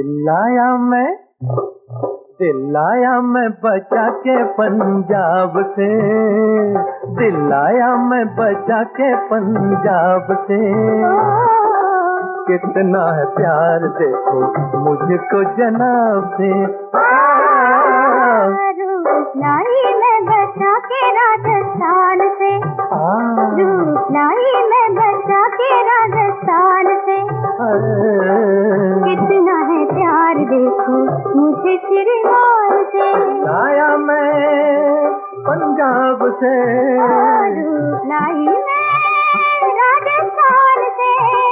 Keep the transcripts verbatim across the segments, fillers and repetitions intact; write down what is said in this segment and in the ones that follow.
दिल आया मैं दिल आया मैं बचा के पंजाब से, दिल आया मैं बचा के पंजाब से। कितना है प्यार देखो मुझको जनाब से। लाई मैं बचा के राजस्थान से, लाई मैं बचा के राजस्थान से। कितना है प्यार देखो मुझे श्रीमान से। लाया मैं पंजाब से, लाई मैं राजस्थान से।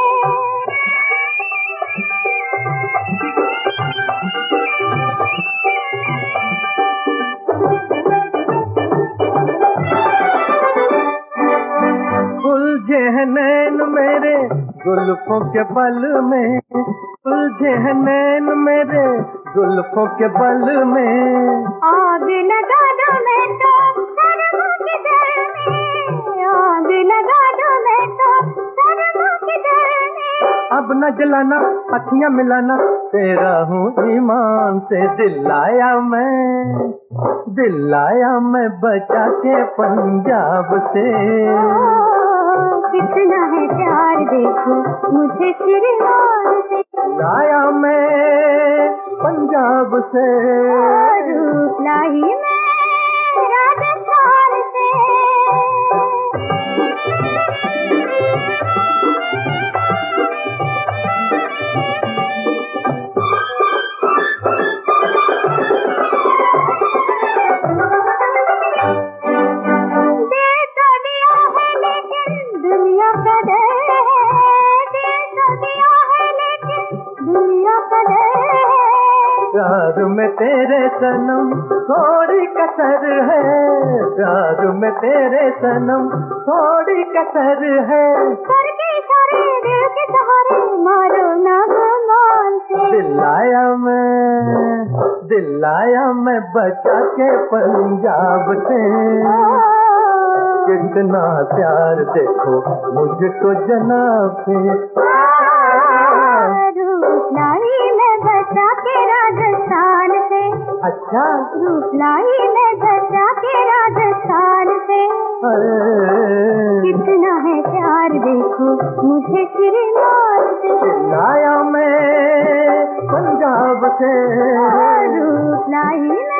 उलझे हैं नैन मेरे जुल्फों के बल में, उलझे हैं नैन मेरे जुल्फों के बल में। आग लगा दो मैं तो शर्म की दिल में, आग लगा दो मैं तो शर्म की दिल में। अब न जलाना अखियां मिलाना तेरा हूँ ईमान से। दिल आया मैं दिल आया मैं बचा के पंजाब से। कितना है प्यार देखो मुझे श्रीमान से। लाया मैं पंजाब से, लाई मैं राजस्थान से। प्यार में तेरे सनम थोड़ी कसर है, प्यार में तेरे सनम थोड़ी कसर है। करके इशारे दिल के सहारे मारो ना गुमान से। दिल आया मैं दिल आया मैं बचा के पंजाब से। कितना प्यार देखो मुझको जनाब से। लाई मैं बचा के राजस्थान से। अच्छा लाई मैं बचा के राजस्थान से। कितना है प्यार देखो मुझे श्रीमान से। लाया मैं पंजाब से, लाई